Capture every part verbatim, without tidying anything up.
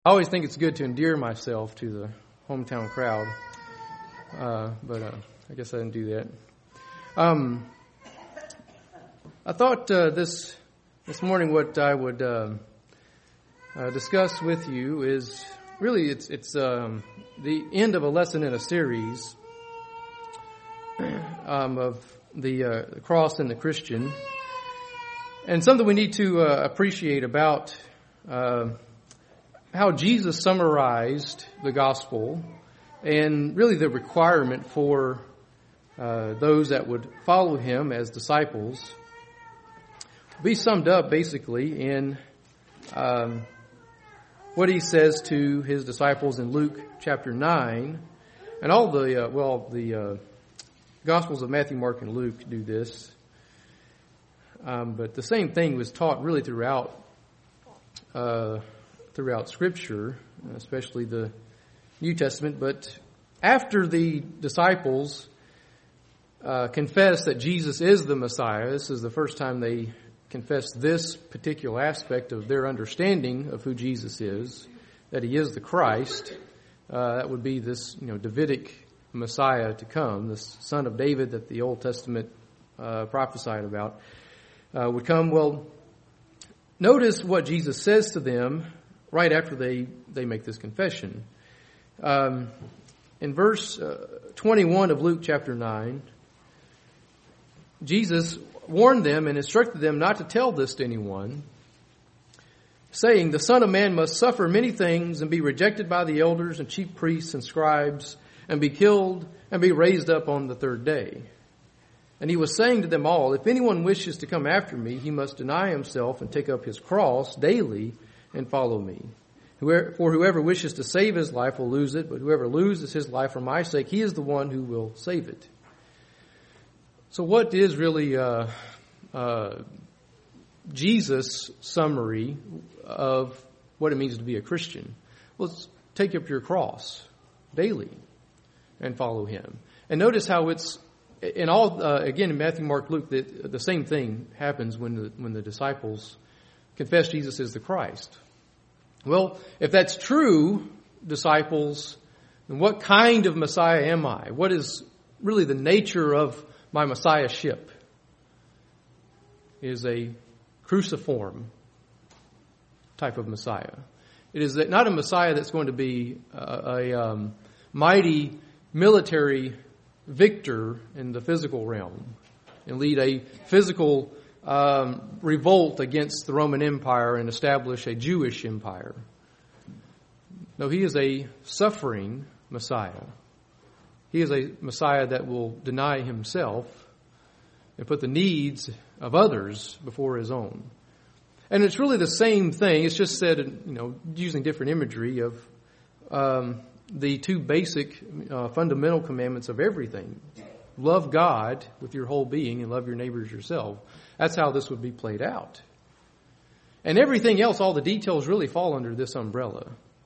I always think it's good to endear myself to the hometown crowd, uh, but uh, I guess I didn't do that. Um, I thought uh, this this morning what I would uh, uh, discuss with you is really it's it's um, the end of a lesson in a series um, of the, uh, the cross and the Christian, and something we need to uh, appreciate about Uh, how Jesus summarized the gospel and really the requirement for uh, those that would follow him as disciples be summed up basically in um, what he says to his disciples in Luke chapter nine. And all the, uh, well, the uh, Gospels of Matthew, Mark, and Luke do this. Um, but the same thing was taught really throughout uh throughout Scripture, especially the New Testament. But after the disciples uh, confessed that Jesus is the Messiah, this is the first time they confessed this particular aspect of their understanding of who Jesus is, that he is the Christ. Uh, that would be this, you know, Davidic Messiah to come, this son of David that the Old Testament uh, prophesied about, uh, would come. Well, notice what Jesus says to them right after they, they make this confession. Um, in verse uh, twenty-one of Luke chapter nine, Jesus warned them and instructed them not to tell this to anyone, saying, "The Son of Man must suffer many things and be rejected by the elders and chief priests and scribes and be killed and be raised up on the third day." And he was saying to them all, "If anyone wishes to come after me, he must deny himself and take up his cross daily and follow me. For whoever wishes to save his life will lose it, but whoever loses his life for my sake, he is the one who will save it." So what is really uh, uh, Jesus' summary of what it means to be a Christian? Well, it's take up your cross daily and follow him. And notice how it's in all, uh, again, in Matthew, Mark, Luke, the, the same thing happens when the, when the disciples confess Jesus is the Christ. Well, if that's true, disciples, then what kind of Messiah am I? What is really the nature of my Messiahship? It is a cruciform type of Messiah. It is not a Messiah that's going to be a, a um, mighty military victor in the physical realm and lead a physical um, revolt against the Roman Empire and establish a Jewish empire. No, he is a suffering Messiah. He is a Messiah that will deny himself and put the needs of others before his own. And it's really the same thing. It's just said, you know, using different imagery of um, the two basic uh, fundamental commandments of everything. Love God with your whole being and love your neighbor as yourself. That's how this would be played out. And everything else, all the details really fall under this umbrella.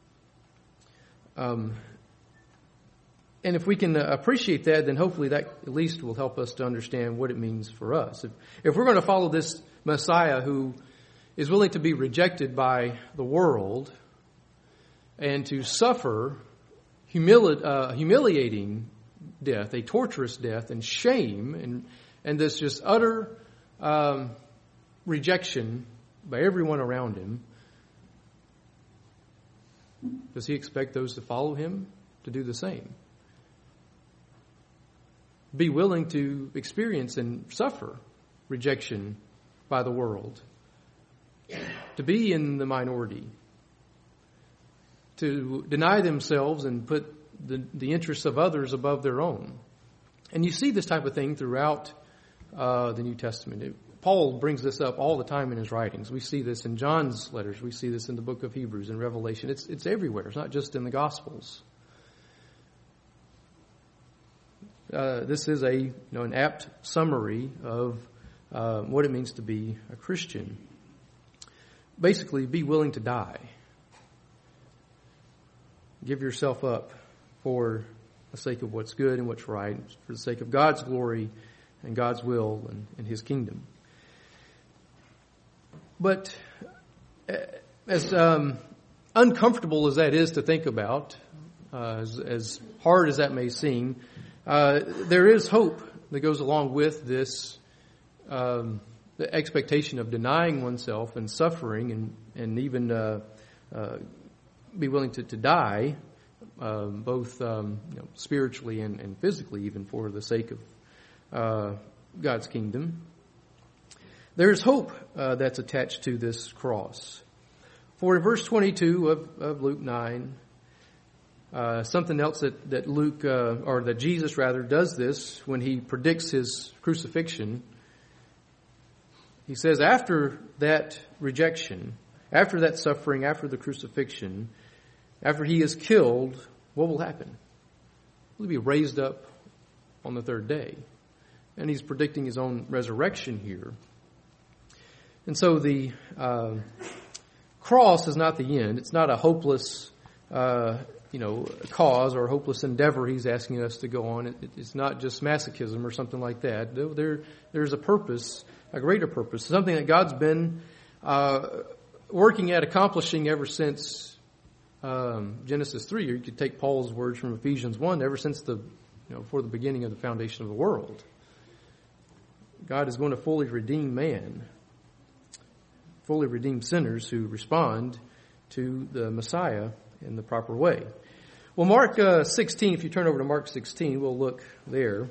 Um, and if we can appreciate that, then hopefully that at least will help us to understand what it means for us. If, if we're going to follow this Messiah who is willing to be rejected by the world and to suffer humili- uh, humiliating death, a torturous death, and shame, and and this just utter um, rejection by everyone around him, does he expect those to follow him to do the same? Be willing to experience and suffer rejection by the world, to be in the minority, to deny themselves and put the, the interests of others above their own. And you see this type of thing throughout uh, the New Testament. It, Paul brings this up all the time in his writings. We see this in John's letters. We see this in the book of Hebrews and Revelation. It's, it's everywhere. It's not just in the Gospels. Uh, this is a you know an apt summary of uh, what it means to be a Christian. Basically, be willing to die. Give yourself up for the sake of what's good and what's right, for the sake of God's glory and God's will and, and his kingdom. But as um, uncomfortable as that is to think about, uh, as, as hard as that may seem, uh, there is hope that goes along with this, um, the expectation of denying oneself and suffering and, and even uh, uh, be willing to, to die, um, both um, you know, spiritually and, and physically, even for the sake of uh, God's kingdom. There's hope uh, that's attached to this cross. For in verse twenty-two of, of Luke nine, uh, something else that, that Luke, uh, or that Jesus rather, does this when he predicts his crucifixion. He says after that rejection, after that suffering, after the crucifixion, after he is killed, what will happen? He'll be raised up on the third day. And he's predicting his own resurrection here. And so the uh, cross is not the end. It's not a hopeless, uh, you know, cause or a hopeless endeavor he's asking us to go on. It, it's not just masochism or something like that. There, there's a purpose, a greater purpose, something that God's been uh, working at accomplishing ever since um, Genesis three. Or you could take Paul's words from Ephesians one, ever since the, you know, before the beginning of the foundation of the world. God is going to fully redeem man. Fully redeem sinners who respond to the Messiah in the proper way. Well, Mark uh, sixteen, if you turn over to Mark sixteen, we'll look there.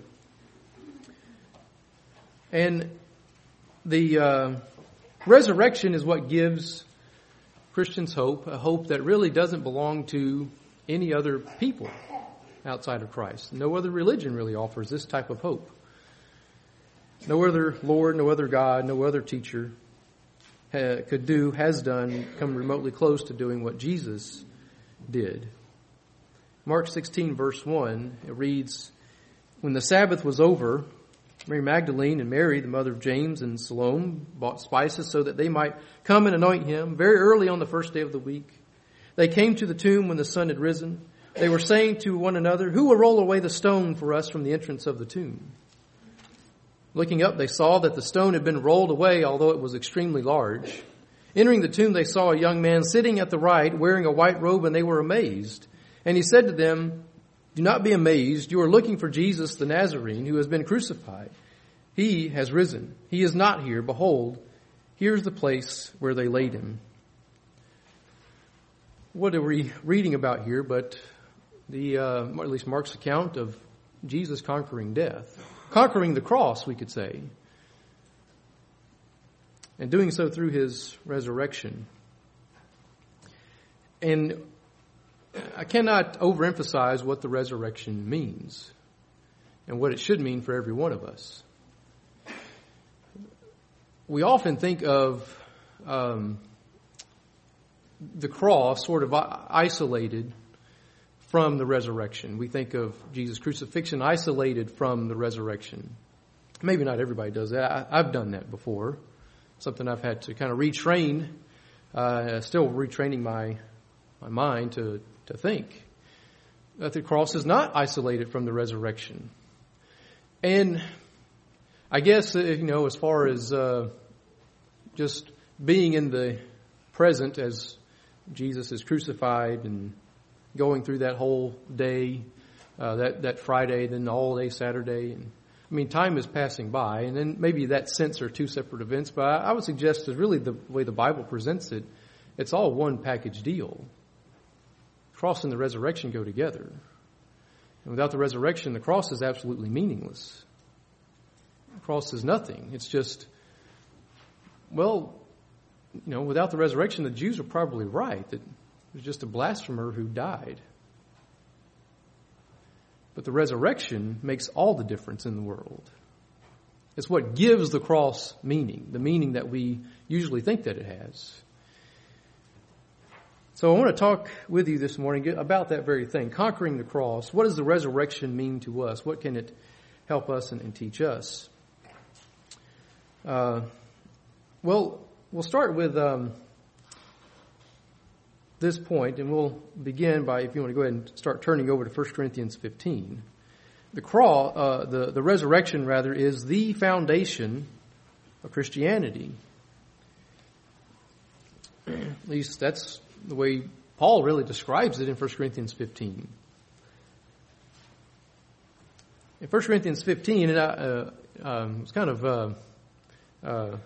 And the uh, resurrection is what gives Christians hope, a hope that really doesn't belong to any other people outside of Christ. No other religion really offers this type of hope. No other Lord, no other God, no other teacher could do, has done, come remotely close to doing what Jesus did. Mark sixteen verse one, it reads, when the Sabbath was over, Mary Magdalene and Mary, the mother of James and Salome, bought spices so that they might come and anoint him very early on the first day of the week. They came to the tomb when the sun had risen. They were saying to one another, who will roll away the stone for us from the entrance of the tomb? Looking up, they saw that the stone had been rolled away, although it was extremely large. Entering the tomb, they saw a young man sitting at the right, wearing a white robe, and they were amazed. And he said to them, do not be amazed. You are looking for Jesus the Nazarene, who has been crucified. He has risen. He is not here. Behold, here's the place where they laid him. What are we reading about here but the, uh, at least Mark's account of Jesus conquering death? Conquering the cross, we could say. And doing so through his resurrection. And I cannot overemphasize what the resurrection means and what it should mean for every one of us. We often think of um, the cross sort of isolated from the resurrection. We think of Jesus' crucifixion isolated from the resurrection. Maybe not everybody does that. I, I've done that before. Something I've had to kind of retrain, uh, still retraining my my mind to, to think that the cross is not isolated from the resurrection. And I guess, you know, as far as uh, just being in the present as Jesus is crucified and going through that whole day, uh, that, that Friday, then all day Saturday. And I mean, time is passing by, and then maybe that sense are two separate events, but I, I would suggest that really the way the Bible presents it, it's all one package deal. Cross and the resurrection go together. And without the resurrection, the cross is absolutely meaningless. The cross is nothing. It's just, well, you know, without the resurrection, the Jews are probably right that it was just a blasphemer who died. But the resurrection makes all the difference in the world. It's what gives the cross meaning, the meaning that we usually think that it has. So I want to talk with you this morning about that very thing, conquering the cross. What does the resurrection mean to us? What can it help us and, and teach us? Uh, well, we'll start with um, this point, and we'll begin by, if you want to go ahead and start turning over to First Corinthians fifteen. The cross, uh, the, the resurrection, rather, is the foundation of Christianity. At least that's the way Paul really describes it in First Corinthians fifteen. In First Corinthians fifteen, and I, uh, um, it's kind of, uh, uh,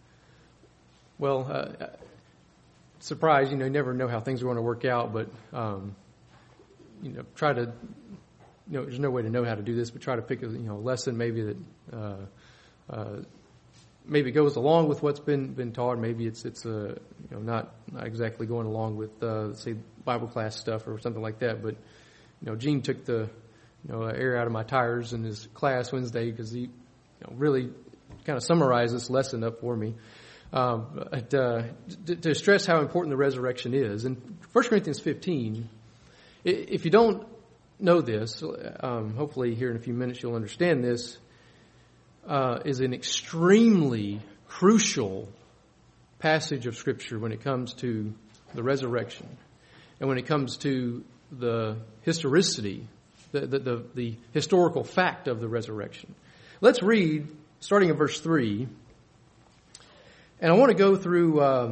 well, uh, surprised, you know, you never know how things are going to work out, but, um, you know, try to, you know, there's no way to know how to do this, but try to pick a, you know, lesson maybe that, uh, uh, maybe goes along with what's been, been taught. Maybe it's, it's, uh, you know, not, not exactly going along with, uh, say, Bible class stuff or something like that, but, you know, Gene took the, you know, air out of my tires in his class Wednesday because he, you know, really kind of summarized this lesson up for me. Um, but, uh, to, to stress how important the resurrection is. In First Corinthians fifteen, if you don't know this, um, hopefully here in a few minutes you'll understand this, uh, is an extremely crucial passage of Scripture when it comes to the resurrection and when it comes to the historicity, the, the, the, the historical fact of the resurrection. Let's read, starting in verse three, and I want to go through uh,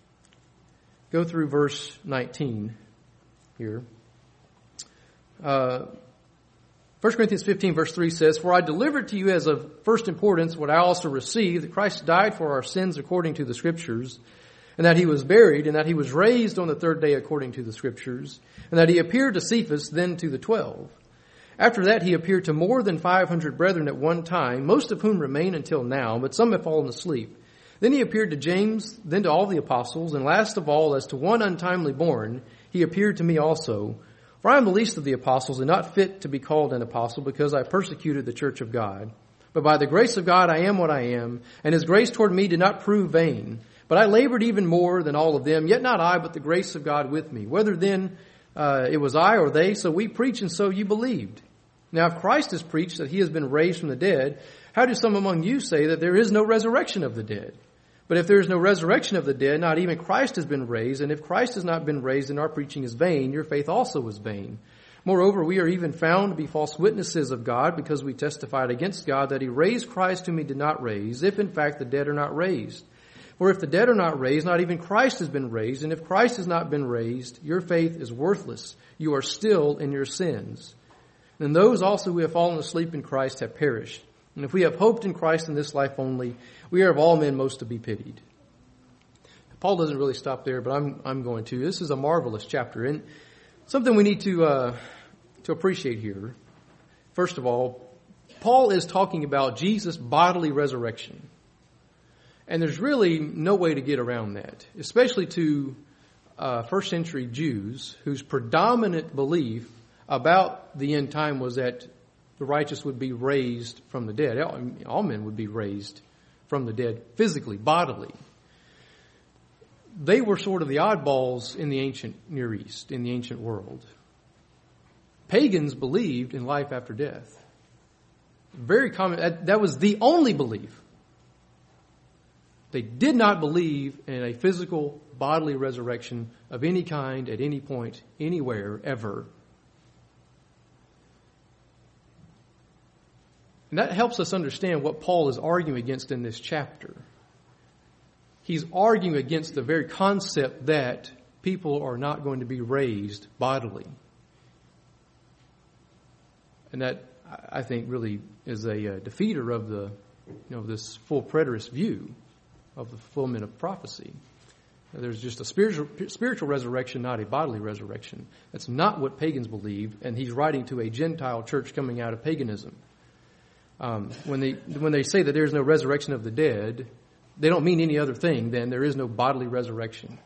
go through verse nineteen here. Uh, First Corinthians fifteen, verse three says, "For I delivered to you as of first importance what I also received, that Christ died for our sins according to the Scriptures, and that he was buried, and that he was raised on the third day according to the Scriptures, and that he appeared to Cephas, then to the twelve. After that he appeared to more than five hundred brethren at one time, most of whom remain until now, but some have fallen asleep. Then he appeared to James, then to all the apostles, and last of all, as to one untimely born, he appeared to me also. For I am the least of the apostles, and not fit to be called an apostle, because I persecuted the church of God. But by the grace of God I am what I am, and his grace toward me did not prove vain. But I labored even more than all of them, yet not I, but the grace of God with me. Whether then uh, it was I or they, so we preach, and so you believed. Now if Christ is preached that he has been raised from the dead, how do some among you say that there is no resurrection of the dead? But if there is no resurrection of the dead, not even Christ has been raised. And if Christ has not been raised, then our preaching is vain. Your faith also is vain. Moreover, we are even found to be false witnesses of God, because we testified against God that he raised Christ whom he did not raise, if in fact the dead are not raised. For if the dead are not raised, not even Christ has been raised. And if Christ has not been raised, your faith is worthless. You are still in your sins. And those also who have fallen asleep in Christ have perished. And if we have hoped in Christ in this life only, we are of all men most to be pitied." Paul doesn't really stop there, but I'm I'm going to. This is a marvelous chapter, and something we need to uh, to appreciate here. First of all, Paul is talking about Jesus' bodily resurrection, and there's really no way to get around that, especially to uh, first century Jews whose predominant belief about the end time was that the righteous would be raised from the dead. All men would be raised from the dead physically, bodily. They were sort of the oddballs in the ancient Near East, in the ancient world. Pagans believed in life after death. Very common. That was the only belief. They did not believe in a physical, bodily resurrection of any kind, at any point, anywhere, ever. And that helps us understand what Paul is arguing against in this chapter. He's arguing against the very concept that people are not going to be raised bodily. And that, I think, really is a uh, defeater of the, you know, this full preterist view of the fulfillment of prophecy. There's just a spiritual, spiritual resurrection, not a bodily resurrection. That's not what pagans believed, and he's writing to a Gentile church coming out of paganism. Um, when they when they say that there is no resurrection of the dead, they don't mean any other thing than there is no bodily resurrection.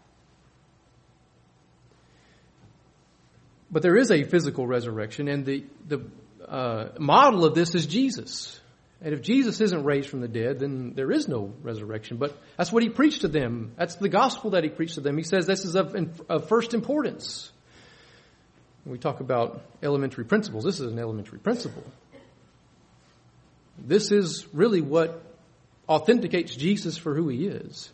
But there is a physical resurrection, and the the uh, model of this is Jesus. And if Jesus isn't raised from the dead, then there is no resurrection. But that's what he preached to them. That's the gospel that he preached to them. He says this is of, of first importance. When we talk about elementary principles, this is an elementary principle. This is really what authenticates Jesus for who he is.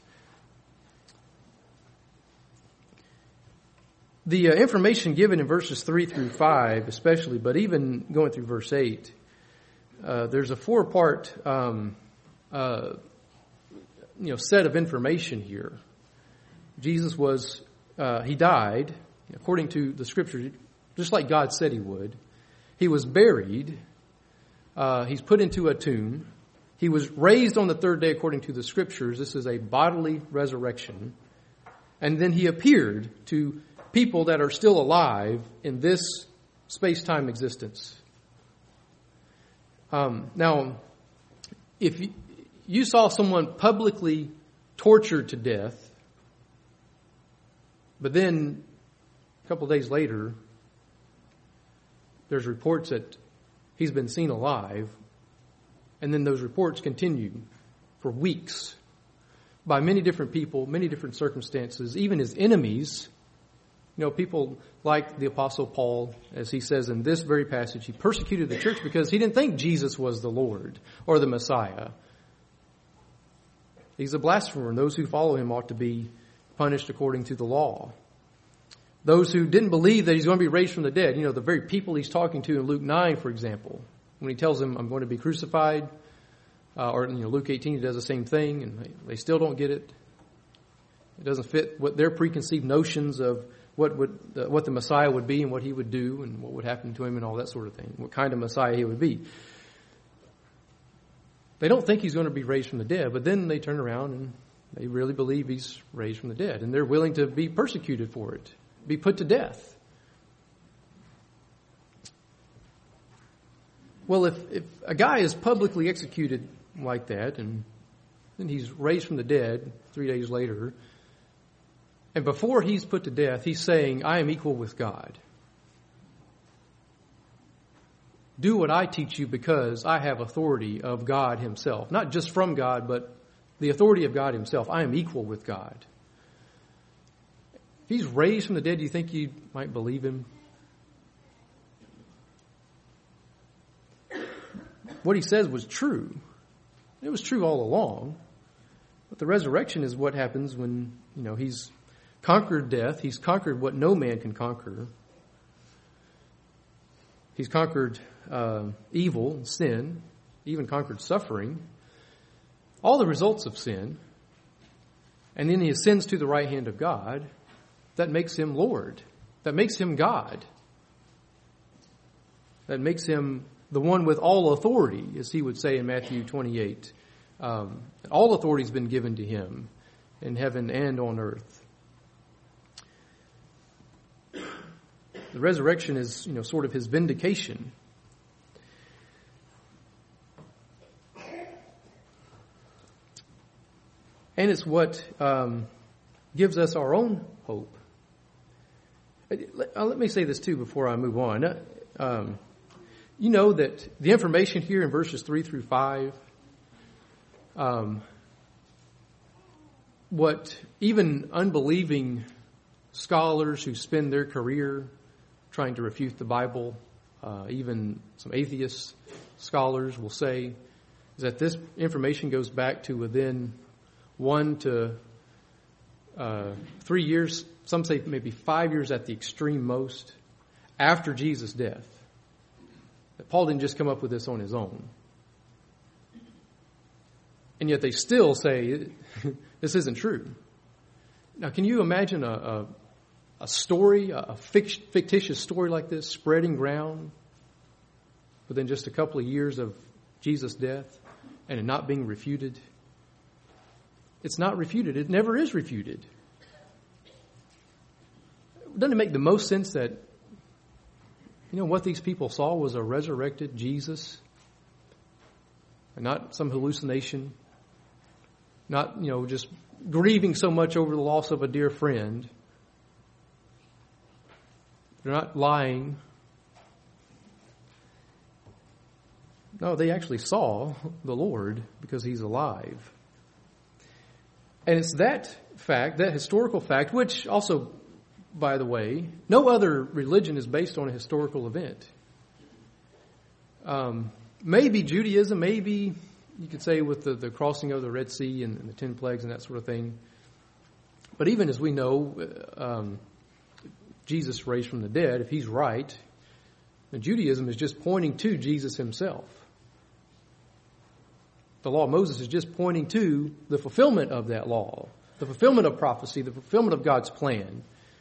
The uh, information given in verses three through five especially, but even going through verse eight, uh, there's a four-part um, uh, you know, set of information here. Jesus was uh, he died, according to the Scriptures, just like God said he would. He was buried. Uh, he's put into a tomb. He was raised on the third day according to the Scriptures. This is a bodily resurrection. And then he appeared to people that are still alive in this space-time existence. Um, now, if you, you saw someone publicly tortured to death, but then a couple of days later, there's reports that he's been seen alive, and then those reports continue for weeks by many different people, many different circumstances, even his enemies. You know, people like the Apostle Paul, as he says in this very passage, he persecuted the church because he didn't think Jesus was the Lord or the Messiah. He's a blasphemer, and those who follow him ought to be punished according to the law. Those who didn't believe that he's going to be raised from the dead, you know, the very people he's talking to in Luke nine, for example, when he tells them, I'm going to be crucified, uh, or, you know, Luke eighteen, he does the same thing, and they, they still don't get it. It doesn't fit what their preconceived notions of what would uh, what the Messiah would be and what he would do and what would happen to him and all that sort of thing, what kind of Messiah he would be. They don't think he's going to be raised from the dead, but then they turn around and they really believe he's raised from the dead, and they're willing to be persecuted for it, be put to death. Well, if, if a guy is publicly executed like that, and then he's raised from the dead three days later, and before he's put to death, he's saying, I am equal with God. Do what I teach you because I have authority of God himself. Not just from God, but the authority of God himself. I am equal with God. If he's raised from the dead, do you think you might believe him? What he says was true. It was true all along. But the resurrection is what happens when, you know, he's conquered death. He's conquered what no man can conquer. He's conquered uh, evil, sin, even conquered suffering, all the results of sin. And then he ascends to the right hand of God. That makes him Lord. That makes him God. That makes him the one with all authority, as he would say in Matthew twenty-eight. Um, all authority has been given to him in heaven and on earth. The resurrection is, you know, sort of his vindication. And it's what um, gives us our own hope. Let, uh, let me say this too before I move on. Uh, um, you know that the information here in verses three through five, um, what even unbelieving scholars who spend their career trying to refute the Bible, uh, even some atheist scholars will say, is that this information goes back to within one to uh, three years, some say maybe five years at the extreme most, after Jesus' death. That Paul didn't just come up with this on his own. And yet they still say this isn't true. Now, can you imagine a, a A story, a fictitious story like this, spreading ground within just a couple of years of Jesus' death and it not being refuted? It's not refuted. It never is refuted. Doesn't it make the most sense that, you know, what these people saw was a resurrected Jesus and not some hallucination, not, you know, just grieving so much over the loss of a dear friend. They're not lying. No, they actually saw the Lord because he's alive. And it's that fact, that historical fact, which also, by the way, no other religion is based on a historical event. Um, maybe Judaism, maybe you could say with the, the crossing of the Red Sea and, and the ten plagues and that sort of thing. But even as we know, um, Jesus raised from the dead, if he's right, then Judaism is just pointing to Jesus himself. The law of Moses is just pointing to the fulfillment of that law, the fulfillment of prophecy, the fulfillment of God's plan.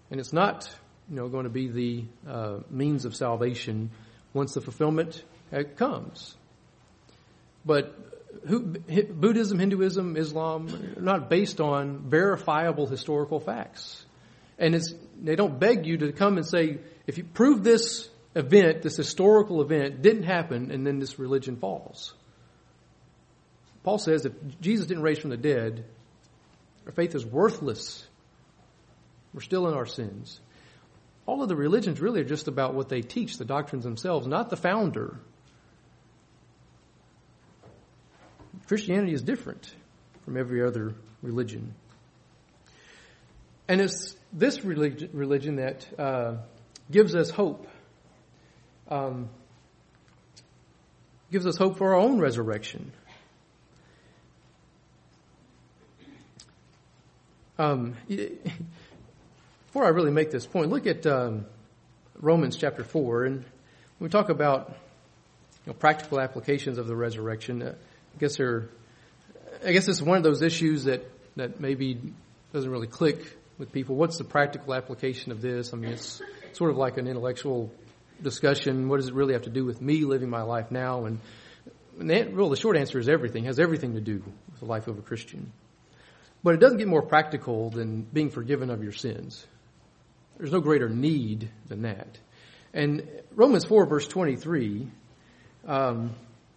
And it's not, you know, going to be the uh, means of salvation once the fulfillment comes. But who, Buddhism, Hinduism, Islam are not based on verifiable historical facts. And it's, they don't beg you to come and say, if you prove this event, this historical event didn't happen, and then this religion falls. Paul says if Jesus didn't raise from the dead, our faith is worthless. We're still in our sins. All of the religions really are just about what they teach, the doctrines themselves, not the founder. Christianity is different from every other religion. And it's this religion, religion that uh, gives us hope. Um, gives us hope for our own resurrection. Um, before I really make this point, look at um, Romans chapter four, and when we talk about you know, practical applications of the resurrection, uh, I guess there, I guess this is one of those issues that, that maybe doesn't really click with people. What's the practical application of this? I mean, it's sort of like an intellectual discussion. What does it really have to do with me living my life now? And, and the, well, the short answer is everything. It has everything to do with the life of a Christian. But it doesn't get more practical than being forgiven of your sins. There's no greater need than that. And Romans four, verse twenty-three, um,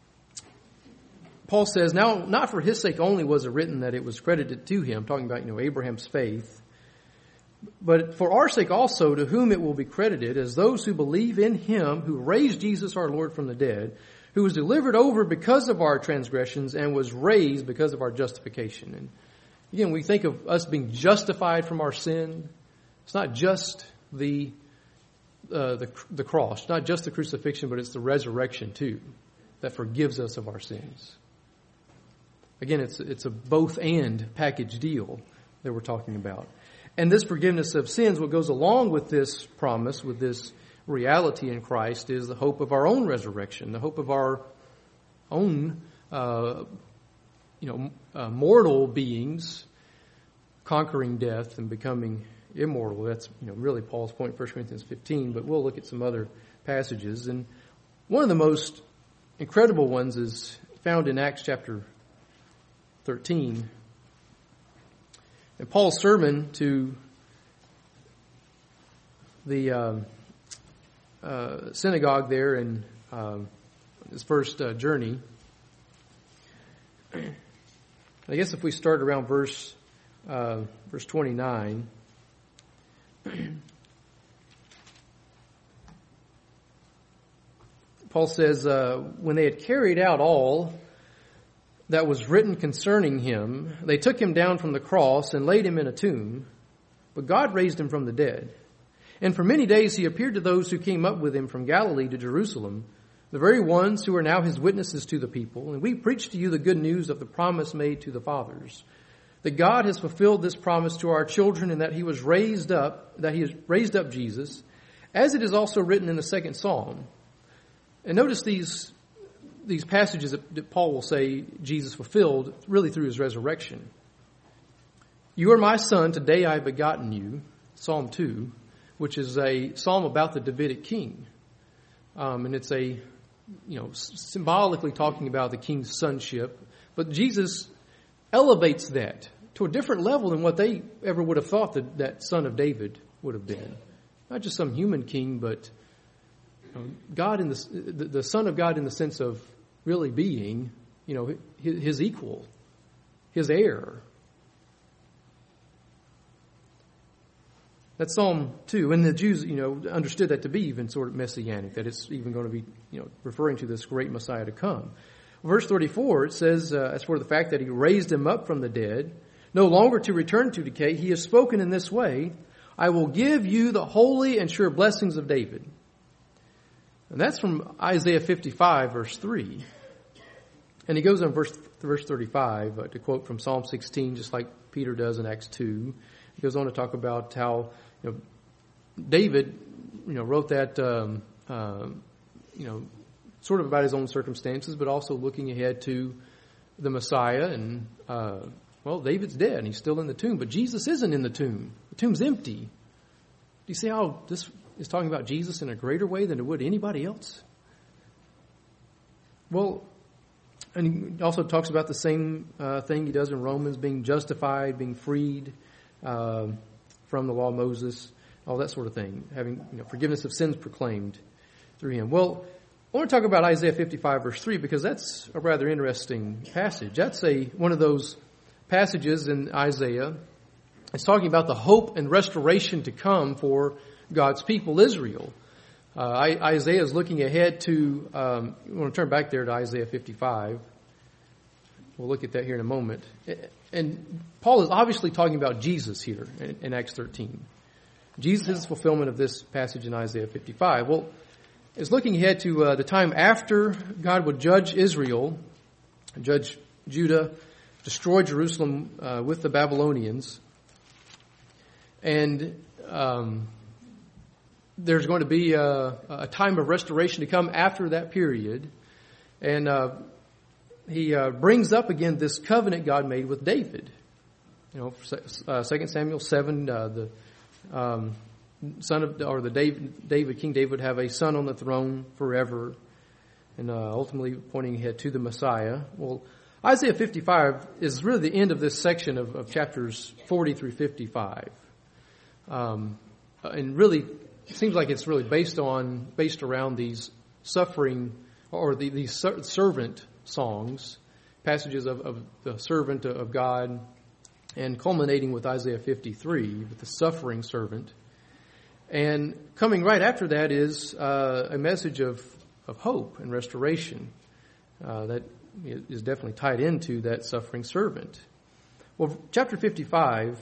Paul says, now, not for his sake only was it written that it was credited to him, talking about, you know, Abraham's faith, but for our sake also, to whom it will be credited as those who believe in him who raised Jesus our Lord from the dead, who was delivered over because of our transgressions and was raised because of our justification. And again, we think of us being justified from our sin. It's not just the uh, the, the cross, not just the crucifixion, but it's the resurrection too that forgives us of our sins. Again, it's it's a both and package deal that we're talking about. And this forgiveness of sins, what goes along with this promise, with this reality in Christ, is the hope of our own resurrection, the hope of our own uh, you know, uh, mortal beings conquering death and becoming immortal. That's, you know, really Paul's point in First Corinthians fifteen, but we'll look at some other passages. And one of the most incredible ones is found in Acts chapter thirteen. And Paul's sermon to the uh, uh, synagogue there in uh, his first uh, journey. I guess if we start around verse uh, verse twenty-nine, Paul says, uh, when they had carried out all that was written concerning him, they took him down from the cross and laid him in a tomb, but God raised him from the dead. And for many days he appeared to those who came up with him from Galilee to Jerusalem, the very ones who are now his witnesses to the people. And we preach to you the good news of the promise made to the fathers, that God has fulfilled this promise to our children, and that he was raised up, that he has raised up Jesus, as it is also written in the second Psalm. And notice these these passages that, that Paul will say Jesus fulfilled really through his resurrection. You are my son, today I have begotten you, Psalm two, which is a psalm about the Davidic king. Um, and it's a, you know, symbolically talking about the king's sonship. But Jesus elevates that to a different level than what they ever would have thought that that son of David would have been. Not just some human king, but God in the, the the Son of God in the sense of really being, you know, his, his equal, his heir. That's Psalm two, and the Jews, you know, understood that to be even sort of messianic, that it's even going to be, you know, referring to this great Messiah to come. Verse thirty-four, it says, uh, as for the fact that he raised him up from the dead, no longer to return to decay, he has spoken in this way, I will give you the holy and sure blessings of David. And that's from Isaiah fifty-five, verse three. And he goes on verse verse thirty-five uh, to quote from Psalm sixteen, just like Peter does in Acts two. He goes on to talk about how, you know, David, you know, wrote that, um, uh, you know, sort of about his own circumstances, but also looking ahead to the Messiah. And, uh, well, David's dead and he's still in the tomb, but Jesus isn't in the tomb. The tomb's empty. you see how this is talking about Jesus in a greater way than it would anybody else? Well, and he also talks about the same uh, thing he does in Romans, being justified, being freed uh, from the law of Moses, all that sort of thing, having you know, forgiveness of sins proclaimed through him. Well, I want to talk about Isaiah fifty-five, verse three, because that's a rather interesting passage. That's a one of those passages in Isaiah. It's talking about the hope and restoration to come for God's people, Israel. Uh, I, Isaiah is looking ahead to, um, I want to turn back there to Isaiah fifty-five. We'll look at that here in a moment. And Paul is obviously talking about Jesus here in, in Acts thirteen. Jesus is the fulfillment of this passage in Isaiah fifty-five. Well, it's looking ahead to uh, the time after God would judge Israel, judge Judah, destroy Jerusalem uh, with the Babylonians. And um, there's going to be a, a time of restoration to come after that period. And uh, he uh, brings up again this covenant God made with David. You know, uh, Second Samuel seven, uh, the um, son of, or the David, David, King David would have a son on the throne forever, and uh, ultimately pointing ahead to the Messiah. Well, Isaiah fifty-five is really the end of this section of, of chapters forty through fifty-five. Um, and really, it seems like it's really based on, based around these suffering, or the, these servant songs, passages of, of the servant of God, and culminating with Isaiah fifty-three, with the suffering servant. And coming right after that is uh, a message of, of hope and restoration uh, that is definitely tied into that suffering servant. Well, chapter fifty-five,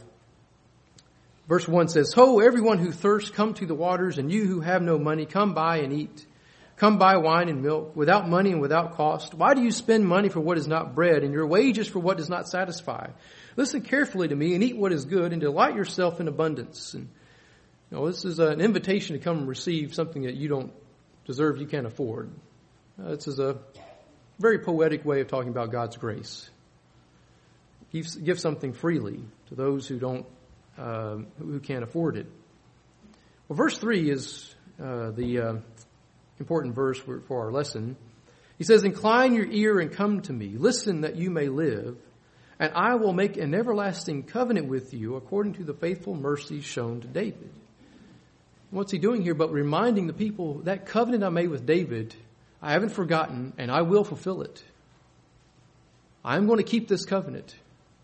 verse one says, "Ho, everyone who thirsts, come to the waters, and you who have no money, come buy and eat. Come buy wine and milk, without money and without cost. Why do you spend money for what is not bread, and your wages for what does not satisfy? Listen carefully to me, and eat what is good, and delight yourself in abundance." And you know, this is an invitation to come and receive something that you don't deserve, you can't afford. Uh, this is a very poetic way of talking about God's grace. Give, give something freely to those who don't, uh, who can't afford it. Well, verse three is uh, the uh, important verse for, for our lesson. He says, "Incline your ear and come to me. Listen that you may live. And I will make an everlasting covenant with you according to the faithful mercy shown to David." What's he doing here but reminding the people, that covenant I made with David, I haven't forgotten, and I will fulfill it. I'm going to keep this covenant.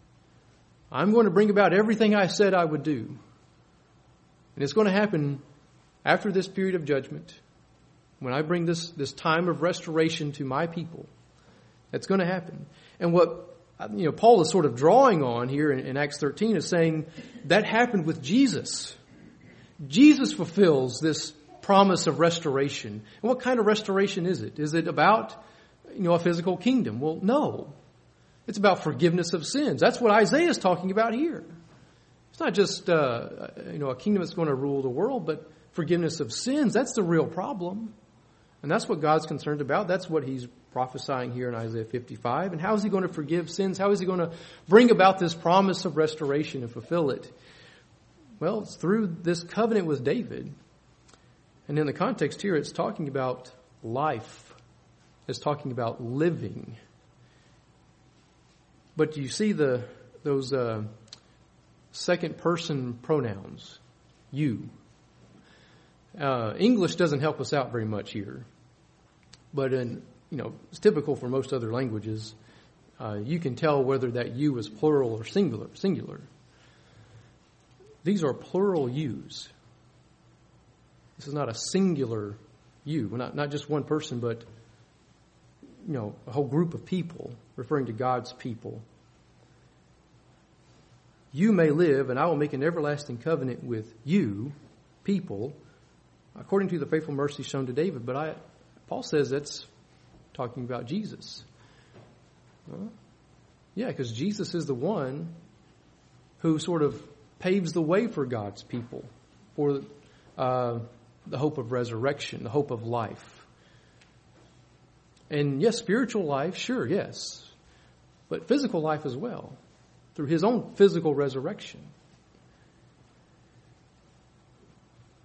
I'm going to bring about everything I said I would do. And it's going to happen after this period of judgment, when I bring this, this time of restoration to my people. That's going to happen. And what you know, Paul is sort of drawing on here in, in Acts thirteen is saying that happened with Jesus. Jesus fulfills this promise of restoration. And what kind of restoration is it? Is it about, you know, a physical kingdom? Well, no. It's about forgiveness of sins. That's what Isaiah is talking about here. It's not just, uh, you know, a kingdom that's going to rule the world, but forgiveness of sins. That's the real problem. And that's what God's concerned about. That's what he's prophesying here in Isaiah fifty-five. And how is he going to forgive sins? How is he going to bring about this promise of restoration and fulfill it? Well, it's through this covenant with David. And in the context here, it's talking about life. It's talking about living. But you see the those uh, second person pronouns. You. Uh, English doesn't help us out very much here. But in, you know, it's typical for most other languages. Uh, you can tell whether that you is plural or singular. Singular. These are plural yous. This is not a singular you. Not, not just one person, but, you know, a whole group of people, referring to God's people. You may live, and I will make an everlasting covenant with you, people, according to the faithful mercy shown to David. But I, Paul says that's talking about Jesus. Well, yeah, because Jesus is the one who sort of paves the way for God's people, for uh, the hope of resurrection, the hope of life. And yes, spiritual life, sure, yes. But physical life as well, through his own physical resurrection.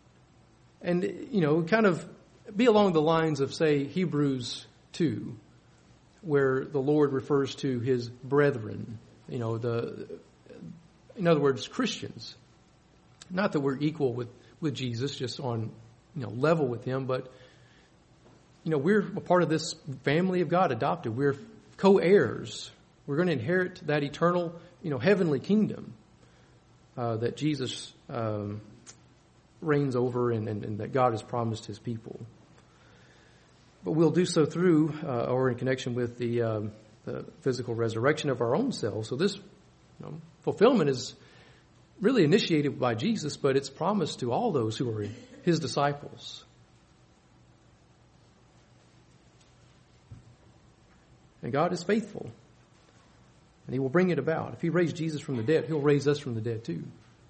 And, you know, kind of be along the lines of, say, Hebrews two, where the Lord refers to his brethren, you know, the, in other words, Christians. Not that we're equal with, with Jesus, just on, you know, level with him, but, you know, we're a part of this family of God, adopted. We're co-heirs. We're going to inherit that eternal, you know, heavenly kingdom uh, that Jesus um, reigns over and, and, and that God has promised his people. But we'll do so through uh, or in connection with the, um, the physical resurrection of our own selves. So this, you know, fulfillment is really initiated by Jesus, but it's promised to all those who are his disciples. And God is faithful. And he will bring it about. If he raised Jesus from the dead, he'll raise us from the dead too.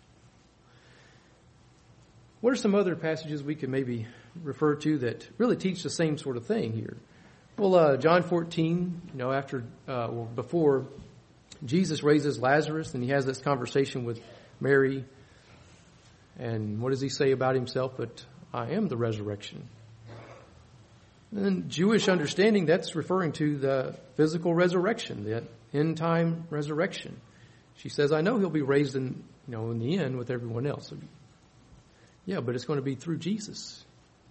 What are some other passages we could maybe refer to that really teach the same sort of thing here? Well, uh, John fourteen, you know, after, uh, or before Jesus raises Lazarus, and he has this conversation with Mary. And what does he say about himself? But I am the resurrection. And then Jewish understanding, that's referring to the physical resurrection, that end time resurrection. She says, I know he'll be raised in, you know, in the end with everyone else. Yeah, but it's going to be through Jesus.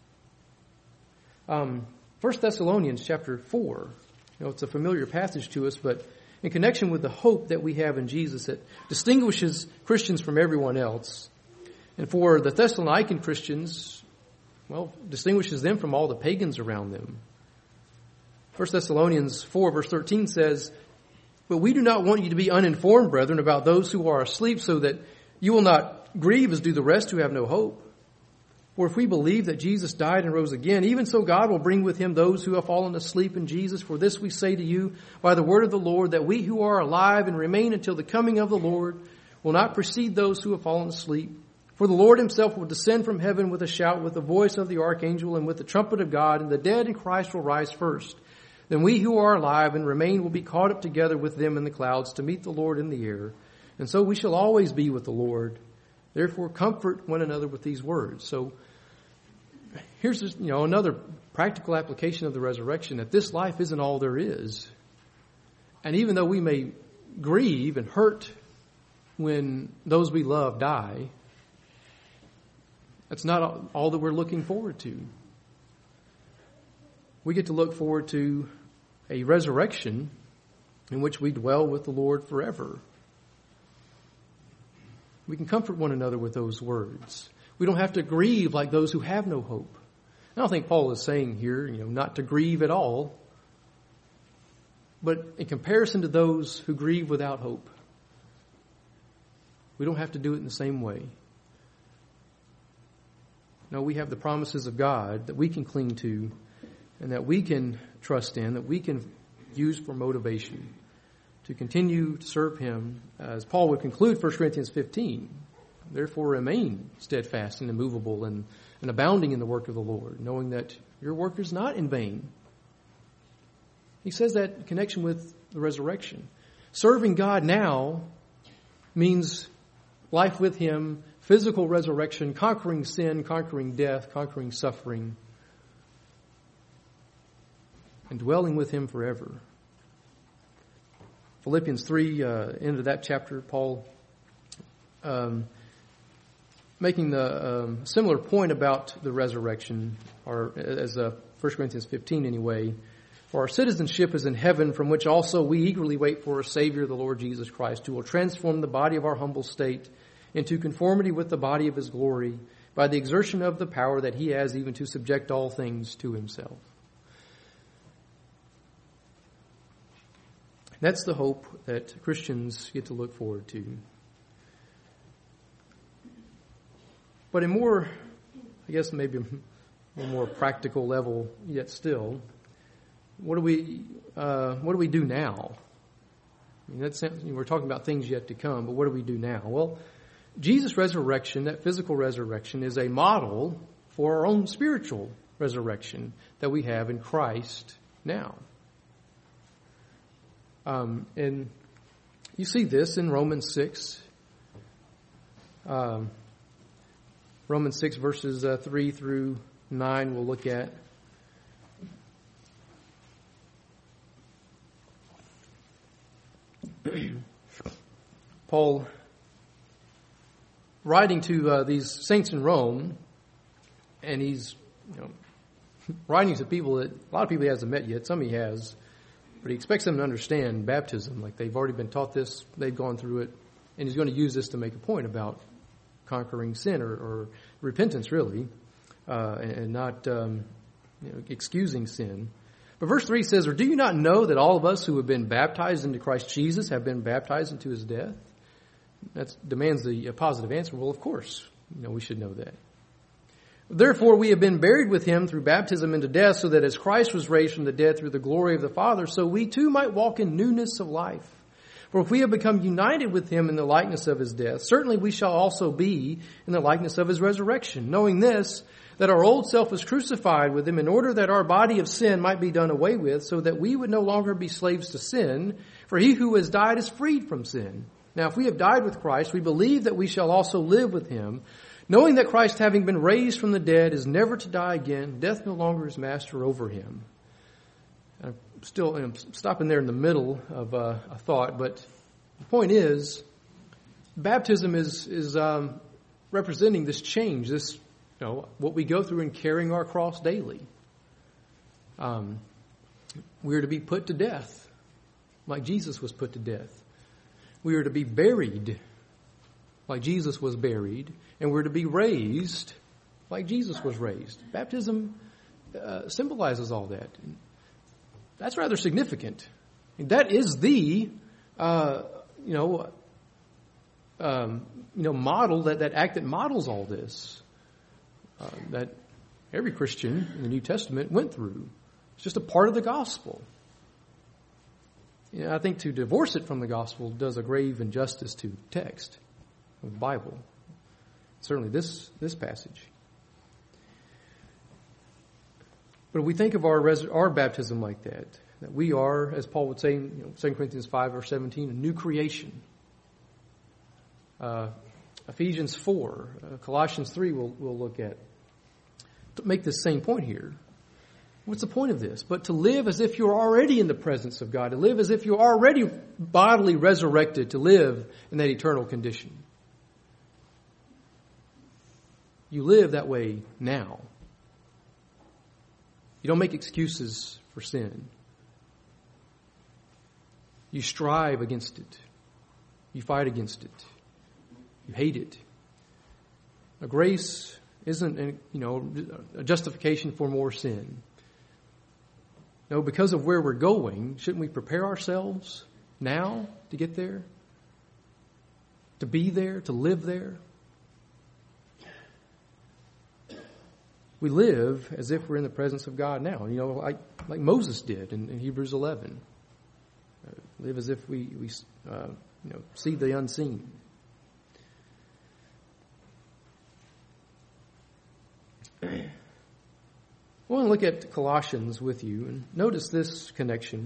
Um, First Thessalonians chapter four, you know, it's a familiar passage to us, but in connection with the hope that we have in Jesus that distinguishes Christians from everyone else, and for the Thessalonican Christians, well, distinguishes them from all the pagans around them. First Thessalonians four verse thirteen says, but we do not want you to be uninformed, brethren, about those who are asleep, so that you will not grieve as do the rest who have no hope. For if we believe that Jesus died and rose again, even so God will bring with him those who have fallen asleep in Jesus. For this we say to you by the word of the Lord, that we who are alive and remain until the coming of the Lord will not precede those who have fallen asleep. For the Lord himself will descend from heaven with a shout, with the voice of the archangel, and with the trumpet of God, and the dead in Christ will rise first. Then we who are alive and remain will be caught up together with them in the clouds to meet the Lord in the air. And so we shall always be with the Lord. Therefore comfort one another with these words. So here's just, you know, another practical application of the resurrection, that this life isn't all there is. And even though we may grieve and hurt when those we love die, that's not all that we're looking forward to. We get to look forward to a resurrection in which we dwell with the Lord forever. We can comfort one another with those words. We don't have to grieve like those who have no hope. I don't think Paul is saying here, you know, not to grieve at all. But in comparison to those who grieve without hope, we don't have to do it in the same way. No, we have the promises of God that we can cling to and that we can trust in, that we can use for motivation to continue to serve him. As Paul would conclude First Corinthians fifteen, therefore remain steadfast and immovable and, and abounding in the work of the Lord, knowing that your work is not in vain. He says that in connection with the resurrection. Serving God now means life with him, physical resurrection, conquering sin, conquering death, conquering suffering, and dwelling with him forever. Philippians three, uh, end of that chapter, Paul um, making the um, similar point about the resurrection, or as uh, First Corinthians fifteen anyway. For our citizenship is in heaven, from which also we eagerly wait for a Savior, the Lord Jesus Christ, who will transform the body of our humble state into conformity with the body of his glory by the exertion of the power that he has even to subject all things to himself. That's the hope that Christians get to look forward to. But in more, I guess maybe a more practical level yet still, what do we uh, what do we do now? I mean, that's, we're talking about things yet to come, but what do we do now? Well, Jesus' resurrection, that physical resurrection, is a model for our own spiritual resurrection that we have in Christ now. Um, and you see this in Romans six. Um, Romans six verses uh, three through nine we'll look at. Paul, writing to uh, these saints in Rome, and he's you know, writing to people that a lot of people he hasn't met yet, some he has, but he expects them to understand baptism. Like they've already been taught this, they've gone through it, and he's going to use this to make a point about conquering sin or, or repentance, really, uh, and, and not um, you know, excusing sin. But verse three says, "Or do you not know that all of us who have been baptized into Christ Jesus have been baptized into his death?" That demands the a positive answer. Well, of course, you know, we should know that. "Therefore we have been buried with him through baptism into death, so that as Christ was raised from the dead through the glory of the Father, so we too might walk in newness of life. For if we have become united with him in the likeness of his death, certainly we shall also be in the likeness of his resurrection, knowing this, that our old self was crucified with him in order that our body of sin might be done away with, so that we would no longer be slaves to sin, for he who has died is freed from sin. Now if we have died with Christ, we believe that we shall also live with him, knowing that Christ, having been raised from the dead, is never to die again. Death no longer is master over him." I'm still I'm stopping there in the middle of uh, a thought, but the point is, baptism is is um, representing this change, this you know what we go through in carrying our cross daily. Um, we are to be put to death, like Jesus was put to death. We are to be buried, like Jesus was buried, and we're to be raised, like Jesus was raised. Baptism uh, symbolizes all that. That's rather significant. That is the, uh, you know, um, you know, model that that act that models all this. Uh, that every Christian in the New Testament went through. It's just a part of the gospel. You know, I think to divorce it from the gospel does a grave injustice to text of the Bible. Certainly this this passage. But if we think of our res- our baptism like that, that we are, as Paul would say in you know, Second Corinthians five, verse seventeen, a new creation. Uh, Ephesians four, uh, Colossians three we'll, we'll look at. To make this same point here. What's the point of this? But to live as if you're already in the presence of God, to live as if you're already bodily resurrected, to live in that eternal condition. You live that way now. You don't make excuses for sin. You strive against it. You fight against it. You hate it. Now, grace isn't, you know, a justification for more sin. No, because of where we're going, shouldn't we prepare ourselves now to get there? To be there, to live there? We live as if we're in the presence of God now. You know, like like Moses did in, in Hebrews eleven. Uh, live as if we we uh, you know see the unseen. I want to look at Colossians with you and notice this connection.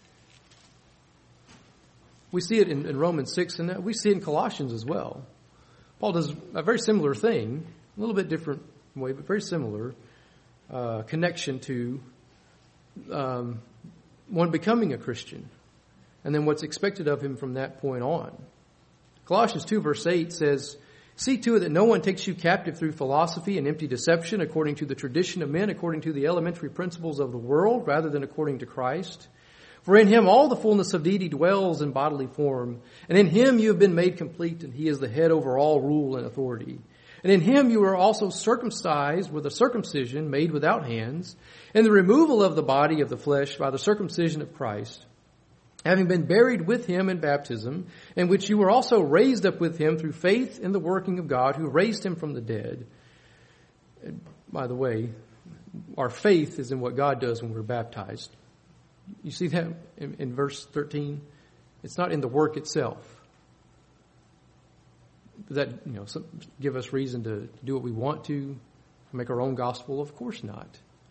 We see it in, in Romans six, and we see it in Colossians as well. Paul does a very similar thing, a little bit different way, but very similar uh, connection to um, one becoming a Christian, and then what's expected of him from that point on. Colossians two, verse eight says, "See to it that no one takes you captive through philosophy and empty deception, according to the tradition of men, according to the elementary principles of the world, rather than according to Christ. For in him all the fullness of deity dwells in bodily form, and in him you have been made complete, and he is the head over all rule and authority. And in him you are also circumcised with a circumcision made without hands, and the removal of the body of the flesh by the circumcision of Christ, having been buried with him in baptism, in which you were also raised up with him through faith in the working of God, who raised him from the dead." And by the way, our faith is in what God does when we're baptized. You see that in, in verse thirteen? It's not in the work itself. Does that, you know, some, give us reason to do what we want to, make our own gospel? Of course not.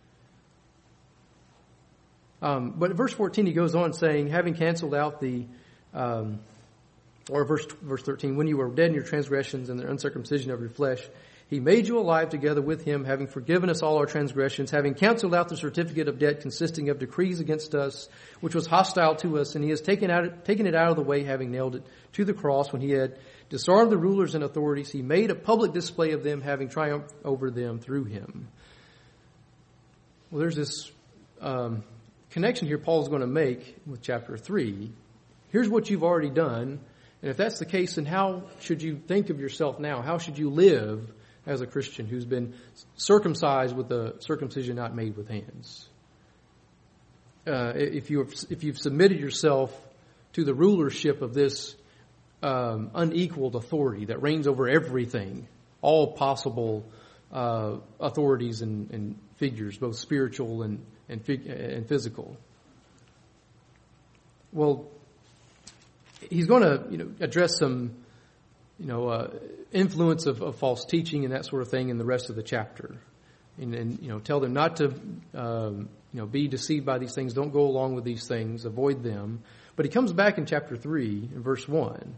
Um, but at verse fourteen, he goes on saying, having canceled out the, um, or verse verse thirteen, "When you were dead in your transgressions and the uncircumcision of your flesh, He made you alive together with him, having forgiven us all our transgressions, having canceled out the certificate of debt consisting of decrees against us, which was hostile to us, and he has taken out, taken it out of the way, having nailed it to the cross. When he had disarmed the rulers and authorities, he made a public display of them, having triumphed over them through him. Well, there's this um, connection here Paul's going to make with chapter three. Here's what you've already done. And if that's the case, then how should you think of yourself now? How should you live as a Christian who's been circumcised with the circumcision not made with hands? Uh, if you if you've submitted yourself to the rulership of this um, unequaled authority that reigns over everything, all possible uh, authorities and, and figures, both spiritual and and, fig- and physical. Well, he's going to you know address some you know uh, influence of, of false teaching and that sort of thing in the rest of the chapter, and, and you know tell them not to um, you know be deceived by these things. Don't go along with these things. Avoid them. But he comes back in chapter three in verse one,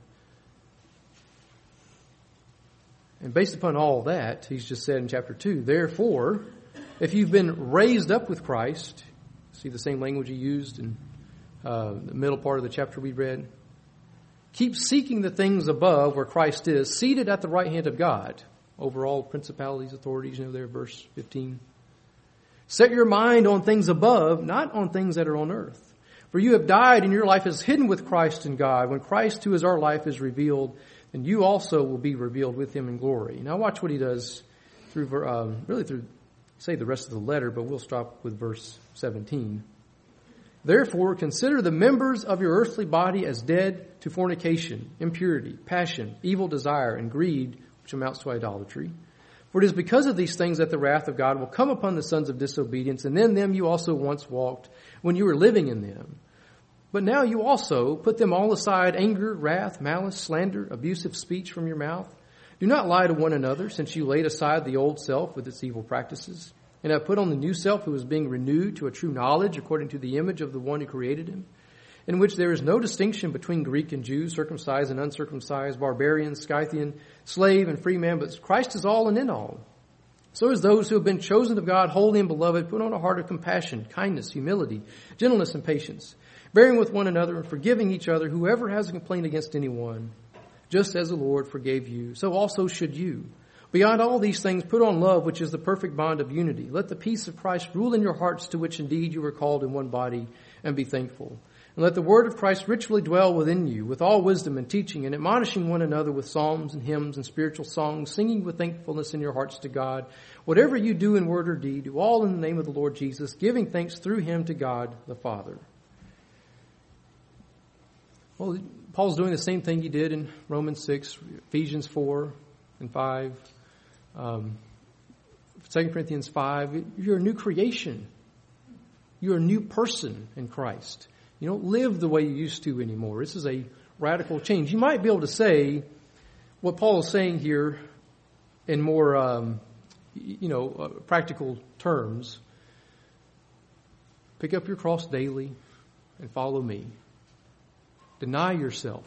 and based upon all that, he's just said in chapter two, therefore, if you've been raised up with Christ, see the same language he used in uh, the middle part of the chapter we read. Keep seeking the things above where Christ is, seated at the right hand of God, over all principalities, authorities, you know there, verse fifteen. Set your mind on things above, not on things that are on earth. For you have died and your life is hidden with Christ in God. When Christ, who is our life, is revealed, then you also will be revealed with him in glory. Now watch what he does through, um, really through, say the rest of the letter, but we'll stop with verse seventeen. Therefore, consider the members of your earthly body as dead to fornication, impurity, passion, evil desire, and greed, which amounts to idolatry. For it is because of these things that the wrath of God will come upon the sons of disobedience, and in them you also once walked when you were living in them. But now you also put them all aside, anger, wrath, malice, slander, abusive speech from your mouth. Do not lie to one another, since you laid aside the old self with its evil practices, and have put on the new self, who is being renewed to a true knowledge according to the image of the one who created him, in which there is no distinction between Greek and Jew, circumcised and uncircumcised, barbarian, Scythian, slave and free man, but Christ is all and in all. So as those who have been chosen of God, holy and beloved, put on a heart of compassion, kindness, humility, gentleness, and patience, bearing with one another and forgiving each other, whoever has a complaint against anyone, just as the Lord forgave you, so also should you. Beyond all these things, put on love, which is the perfect bond of unity. Let the peace of Christ rule in your hearts, to which indeed you were called in one body, and be thankful. And let the word of Christ richly dwell within you, with all wisdom and teaching, and admonishing one another with psalms and hymns and spiritual songs, singing with thankfulness in your hearts to God. Whatever you do in word or deed, do all in the name of the Lord Jesus, giving thanks through him to God the Father. Well, Paul's doing the same thing he did in Romans six, Ephesians four and five. Um, Second Corinthians five, you're a new creation. You're a new person in Christ. You don't live the way you used to anymore. This is a radical change. You might be able to say what Paul is saying here in more, um, you know, uh, practical terms. Pick up your cross daily and follow me. Deny yourself.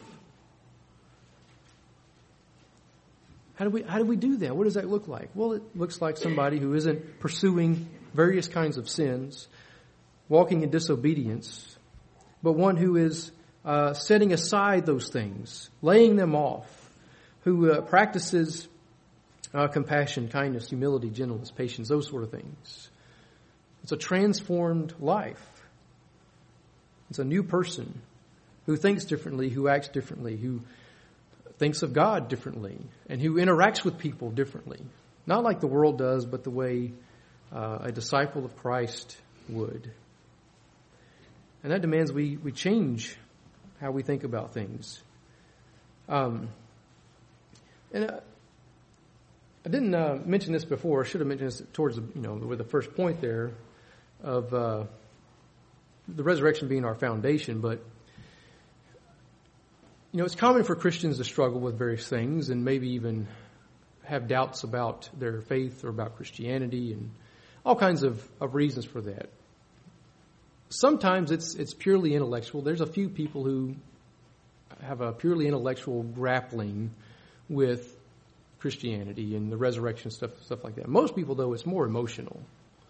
How do we how do we do that? What does that look like? Well, it looks like somebody who isn't pursuing various kinds of sins, walking in disobedience, but one who is uh, setting aside those things, laying them off, who uh, practices uh, compassion, kindness, humility, gentleness, patience, those sort of things. It's a transformed life. It's a new person who thinks differently, who acts differently, who thinks of God differently, and who interacts with people differently. Not like the world does, but the way uh, a disciple of Christ would. And that demands we, we change how we think about things. Um, and uh, I didn't uh, mention this before. I should have mentioned this towards the, you know, with the first point there of uh, the resurrection being our foundation, but you know, it's common for Christians to struggle with various things and maybe even have doubts about their faith or about Christianity and all kinds of, of reasons for that. Sometimes it's it's purely intellectual. There's a few people who have a purely intellectual grappling with Christianity and the resurrection stuff, stuff like that. Most people, though, it's more emotional.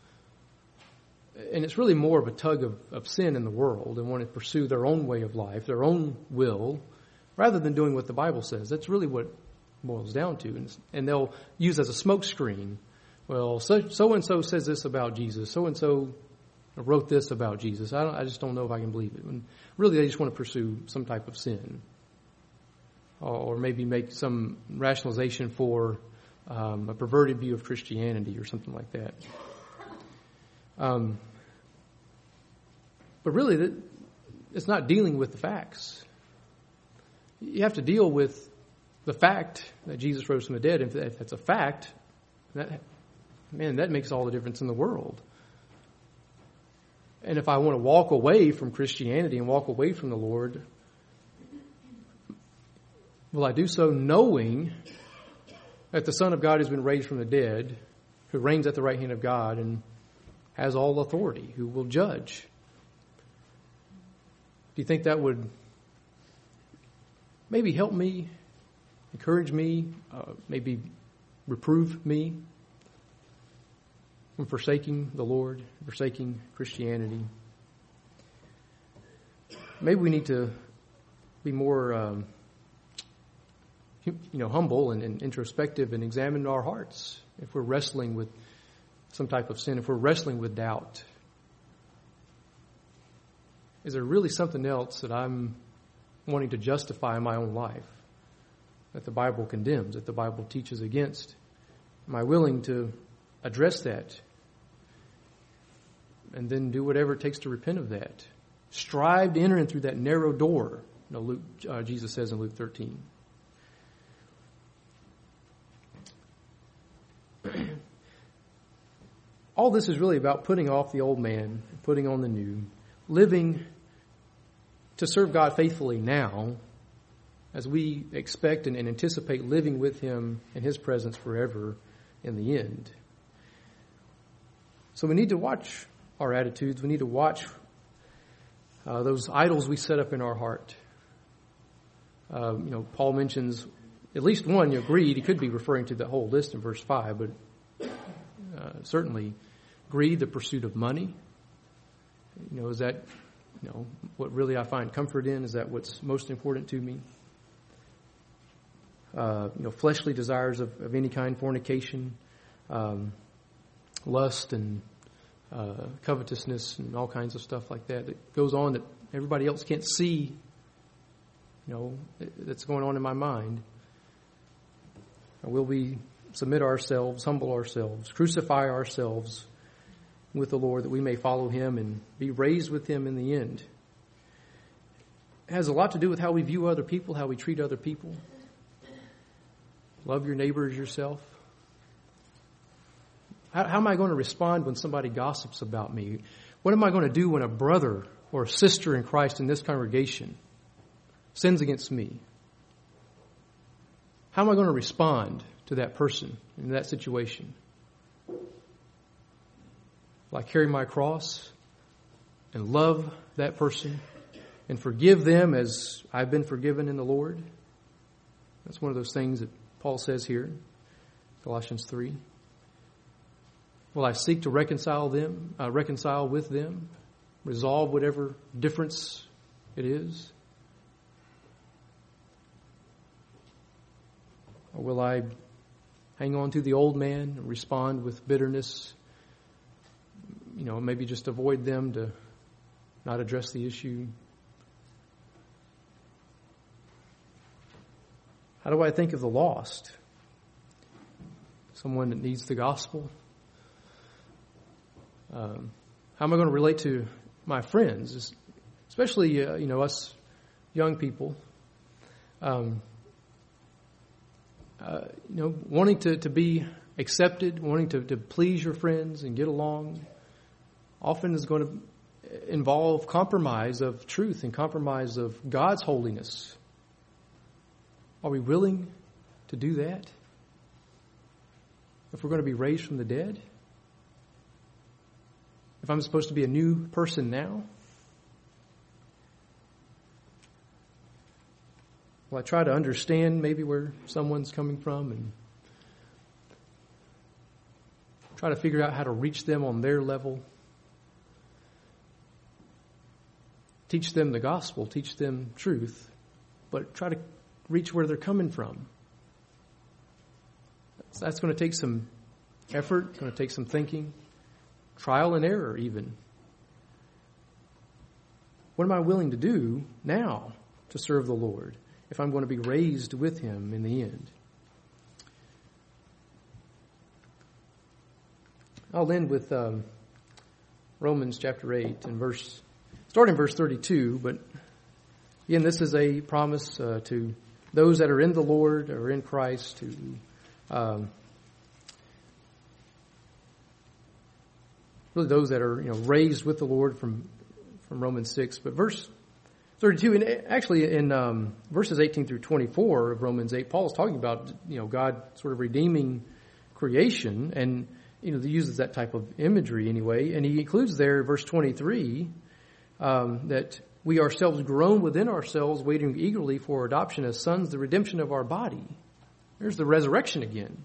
And it's really more of a tug of, of sin in the world and want to pursue their own way of life, their own will, rather than doing what the Bible says. That's really what it boils down to. And, and they'll use as a smokescreen, well, so, so-and-so says this about Jesus. So-and-so wrote this about Jesus. I, don't, I just don't know if I can believe it. And really, they just want to pursue some type of sin. Or, or maybe make some rationalization for um, a perverted view of Christianity or something like that. Um, but really, it's not dealing with the facts. You have to deal with the fact that Jesus rose from the dead. If that's a fact, that, man, that makes all the difference in the world. And if I want to walk away from Christianity and walk away from the Lord, will I do so knowing that the Son of God has been raised from the dead, who reigns at the right hand of God and has all authority, who will judge? Do you think that would maybe help me, encourage me, uh, maybe reprove me from forsaking the Lord, forsaking Christianity? Maybe we need to be more, um, you know, humble and, and introspective and examine our hearts if we're wrestling with some type of sin, if we're wrestling with doubt. Is there really something else that I'm wanting to justify in my own life that the Bible condemns, that the Bible teaches against? Am I willing to address that and then do whatever it takes to repent of that? Strive to enter in through that narrow door, you know, Luke, uh, Jesus says in Luke thirteen. All this is really about putting off the old man and putting on the new, living to serve God faithfully now as we expect and, and anticipate living with Him in His presence forever in the end. So we need to watch our attitudes. We need to watch uh, those idols we set up in our heart. Uh, you know, Paul mentions at least one, you know, greed. He could be referring to the whole list in verse five, but uh, certainly greed, the pursuit of money. You know, is that, you know, what really I find comfort in? Is that what's most important to me? Uh, you know, fleshly desires of, of any kind, fornication, um, lust, and uh, covetousness, and all kinds of stuff like that that goes on that everybody else can't see. You know, that's going on in my mind. Will we submit ourselves, humble ourselves, crucify ourselves with the Lord that we may follow Him and be raised with Him in the end? It has a lot to do with how we view other people, how we treat other people. Love your neighbor as yourself. How, how am I going to respond when somebody gossips about me? What am I going to do when a brother or a sister in Christ in this congregation sins against me? How am I going to respond to that person in that situation? Will I carry my cross and love that person and forgive them as I've been forgiven in the Lord? That's one of those things that Paul says here, Colossians three. Will I seek to reconcile them, uh, reconcile with them, resolve whatever difference it is? Or will I hang on to the old man and respond with bitterness? You know, maybe just avoid them to not address the issue. How do I think of the lost? Someone that needs the gospel? Um, how am I going to relate to my friends, especially uh, you know us young people? Um, uh, you know, wanting to, to be accepted, wanting to, to please your friends and get along, often is going to involve compromise of truth and compromise of God's holiness. Are we willing to do that? If we're going to be raised from the dead? If I'm supposed to be a new person now? Will I try to understand maybe where someone's coming from and try to figure out how to reach them on their level. Teach them the gospel, teach them truth, but try to reach where they're coming from. That's, that's going to take some effort, it's going to take some thinking, trial and error even. What am I willing to do now to serve the Lord if I'm going to be raised with Him in the end? I'll end with um, Romans chapter eight and verse, starting verse thirty-two. But again, this is a promise uh, to those that are in the Lord or in Christ, to um, really those that are you know raised with the Lord from from Romans six. But verse thirty-two, and actually in um, verses eighteen through twenty-four of Romans eight, Paul is talking about you know God sort of redeeming creation, and you know, he uses that type of imagery anyway. And he includes there, verse twenty-three, um, that we ourselves groan within ourselves, waiting eagerly for adoption as sons, the redemption of our body. There's the resurrection again.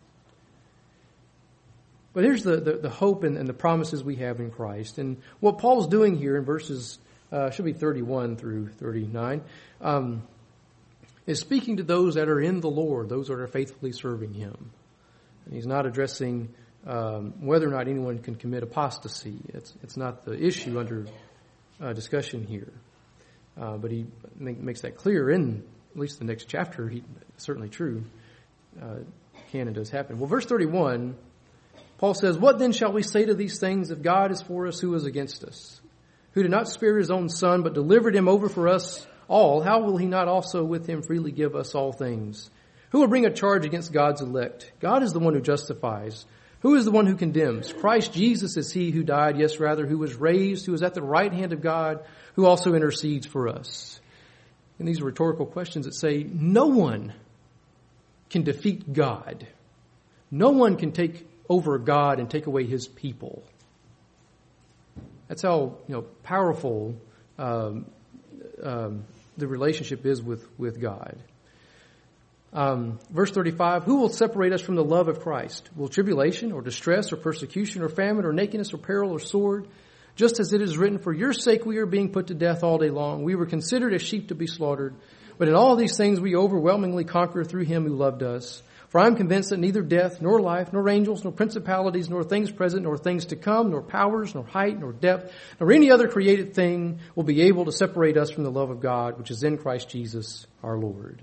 But here's the, the, the hope and, and the promises we have in Christ. And what Paul's doing here in verses, uh, should be thirty-one through thirty-nine, um, is speaking to those that are in the Lord, those that are faithfully serving Him. And he's not addressing Um, whether or not anyone can commit apostasy. It's it's not the issue under uh, discussion here. Uh, but he make, makes that clear in at least the next chapter. He, certainly true. Uh, can and does happen. Well, verse thirty-one, Paul says, "What then shall we say to these things? If God is for us, who is against us? Who did not spare His own Son, but delivered Him over for us all, how will He not also with Him freely give us all things? Who will bring a charge against God's elect? God is the one who justifies. Who is the one who condemns? Christ Jesus is He who died, yes, rather, who was raised, who is at the right hand of God, who also intercedes for us." And these are rhetorical questions that say no one can defeat God. No one can take over God and take away His people. That's how you know powerful um, um, the relationship is with, with God. Um, verse thirty-five, "Who will separate us from the love of Christ? Will tribulation or distress or persecution or famine or nakedness or peril or sword? Just as it is written, for your sake we are being put to death all day long. We were considered as sheep to be slaughtered. But in all these things we overwhelmingly conquer through Him who loved us. For I am convinced that neither death, nor life, nor angels, nor principalities, nor things present, nor things to come, nor powers, nor height, nor depth, nor any other created thing will be able to separate us from the love of God, which is in Christ Jesus our Lord."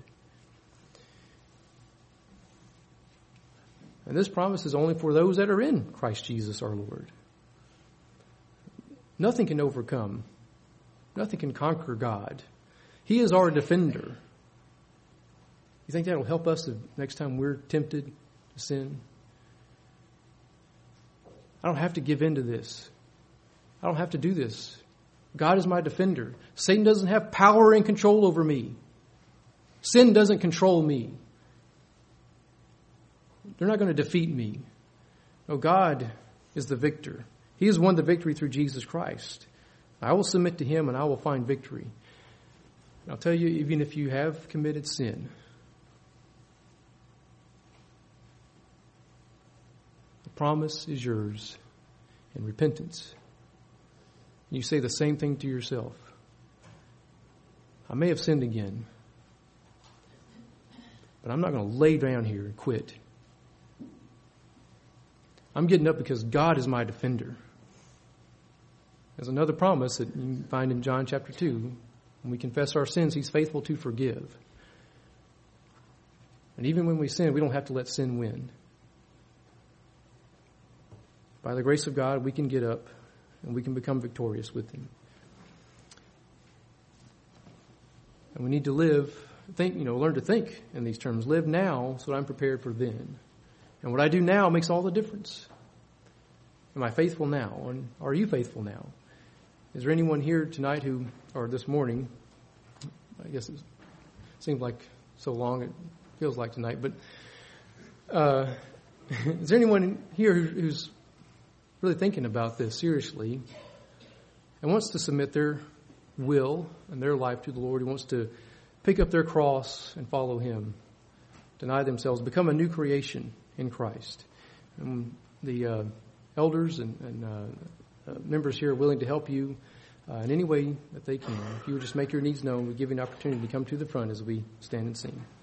And this promise is only for those that are in Christ Jesus our Lord. Nothing can overcome. Nothing can conquer God. He is our defender. You think that will help us the next time we're tempted to sin? I don't have to give in to this. I don't have to do this. God is my defender. Satan doesn't have power and control over me. Sin doesn't control me. They're not going to defeat me. No, God is the victor. He has won the victory through Jesus Christ. I will submit to Him and I will find victory. And I'll tell you, even if you have committed sin, the promise is yours in repentance. You say the same thing to yourself. I may have sinned again, but I'm not going to lay down here and quit. I'm getting up because God is my defender. There's another promise that you can find in John chapter two. When we confess our sins, He's faithful to forgive. And even when we sin, we don't have to let sin win. By the grace of God, we can get up and we can become victorious with Him. And we need to live, think, you know, learn to think in these terms. Live now so that I'm prepared for then. And what I do now makes all the difference. Am I faithful now? And are you faithful now? Is there anyone here tonight who, or this morning, I guess it seems like so long, it feels like tonight, but uh, is there anyone here who's really thinking about this seriously and wants to submit their will and their life to the Lord, who wants to pick up their cross and follow Him, deny themselves, become a new creation in Christ? And the uh, elders and, and uh, uh, members here are willing to help you uh, in any way that they can. If you would just make your needs known, we give you an opportunity to come to the front as we stand and sing.